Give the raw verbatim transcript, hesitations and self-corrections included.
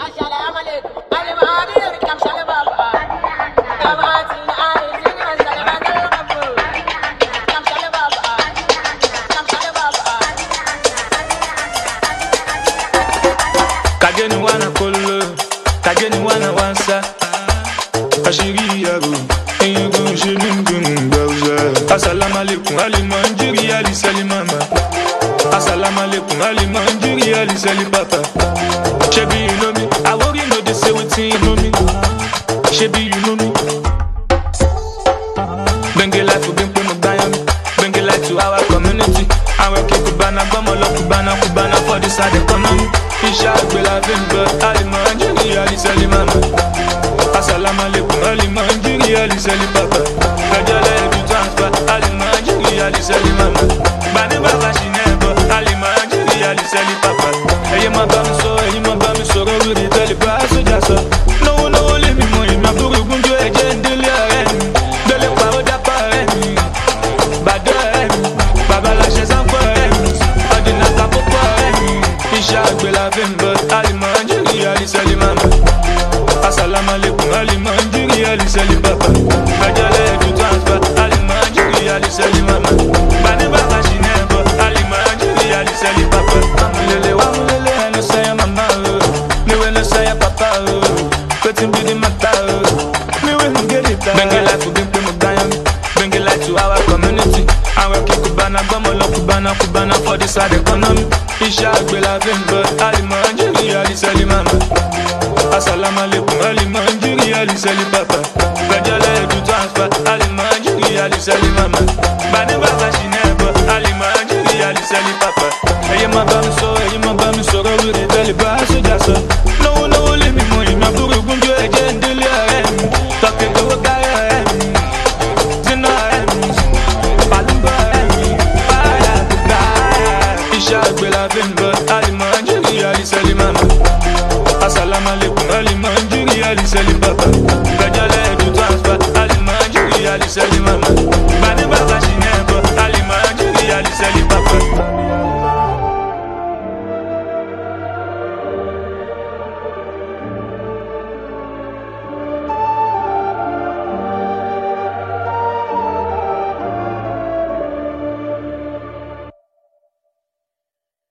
Kageni wana kolo, kageni wana wansa. Ashiri yaro, enyego shemingun gauza. Assalamu alaikum, ali manjiri, ali sali mama. Assalamu alaikum, ali manjiri, ali sali papa. Shebi you know me, I worry no they say wetin you know me. Shebi you know me. Benge life for bring mo gbayami, benge life to our community. I work in Kubana, Bamolo, Kubana, Kubana for the side economy. Isha gbela vimba, ali manjiri, ali sali mama. Assalamu alaikum, ali manjiri, ali sali papa. Kajala ebi transfer, ali manjiri, ali sali mama. Bani baba shinebo, ali manjiri, ali sali papa. Eye ma ba mi so, eye ma ba mi so, ro ri tele ba so jaso. No no le mi mo, mi aburu gunjo eje ndele areni. Dele pa o da pa areni. Bado areni, baba la chez en areni. Ordinateur pour areni. Isha gbela vimba, ali manjiri, ali sali mama. Assalamu alaikum, ali manjiri, ali sali papa. Kajala ebi transfer, ali manjiri, ali sali mama. Bani baba shinebo, ali manjiri, ali sali papa. Amulele wa mulele, no say mama, me we no say papa. Wetin be the matter? Me we no get it. Benge life to bring mo gbayami, benge life to our community. I work in Kubana, Bamolo, Kubana, Kubana for the side economy. Isha gbela vimba, ali manjiri, ali sali mama. Assalamu alaikum, ali manjiri, ali sali papa.